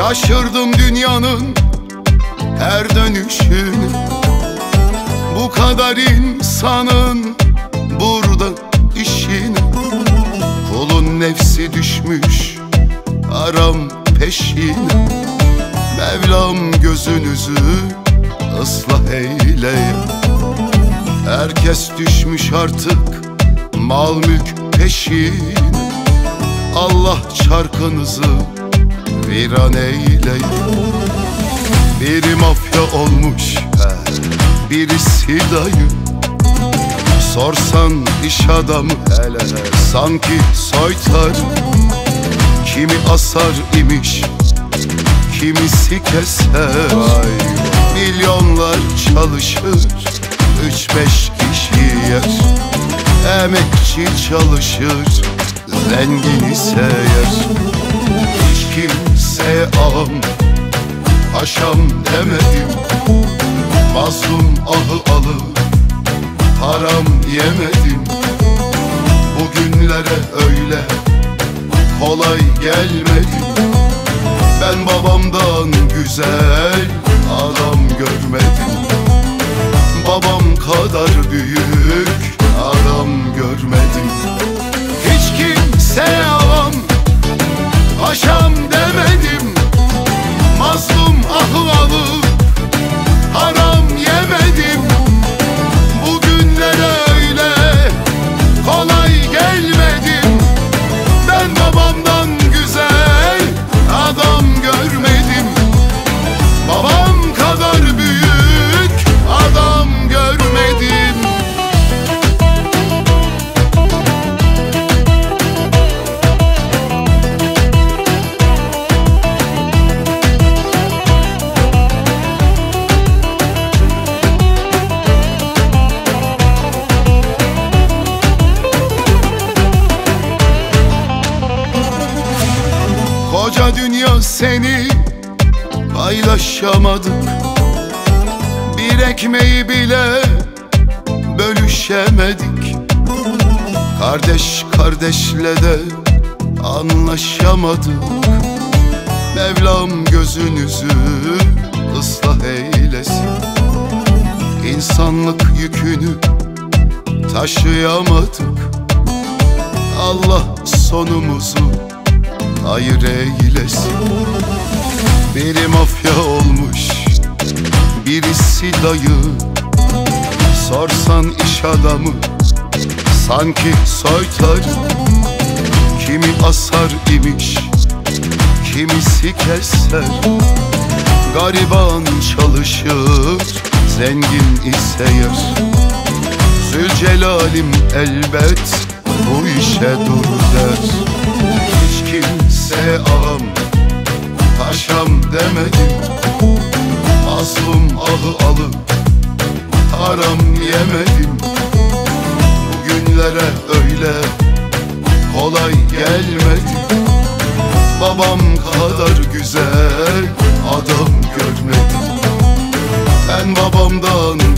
Şaşırdım dünyanın her dönüşünü. Bu kadar insanın burada işine. Kulun nefsi düşmüş haram peşine. Mevlam gözünüzü ıslah eyleye. Herkes düşmüş artık mal mülk peşine. Allah çarkınızı viran eyleye. Biri mafya olmuş, birisi dayı. Sorsan iş adamı hele sanki soytar. Kimi asar imiş, kimisi keser. Milyonlar çalışır, 3-5 kişi yer. Emekçi çalışır, zengin ise yer. Hiç kimseye ağam, paşam demedim. Mazlum ahı alır, haram yemedim. Bugünlere öyle kolay gelmedim. Ben babamdan güzel adam görmedim. Babam kadar büyük adam görmedim. Hiç kimseye ağam, paşam demedim. Mazlum ahı alıp haram yemedim. Bugünlere öyle kolay gelmedim. Ben babamdan güzel adam görmedim. Babam kadar büyük adam görmedim. Koca dünya seni paylaşamadık. Bir ekmeği bile bölüşemedik. Kardeş kardeşle de anlaşamadık. Mevlam gözünüzü ıslah eylesin. İnsanlık yükünü taşıyamadık. Allah sonumuzu hayır eylesin. Biri mafya olmuş, birisi dayı. Sorsan iş adamı sanki soytar. Kimi asar imiş, kimisi keser. Gariban çalışır, zengin ise yer. Zülcelal'im elbet bu işe dur der. Hiç kimseye ağam, paşam demedim. Mazlum ahı alıp haram yemedim. Bugünlere öyle kolay gelmedi. Babam kadar güzel adam görmedim. Ben babamdan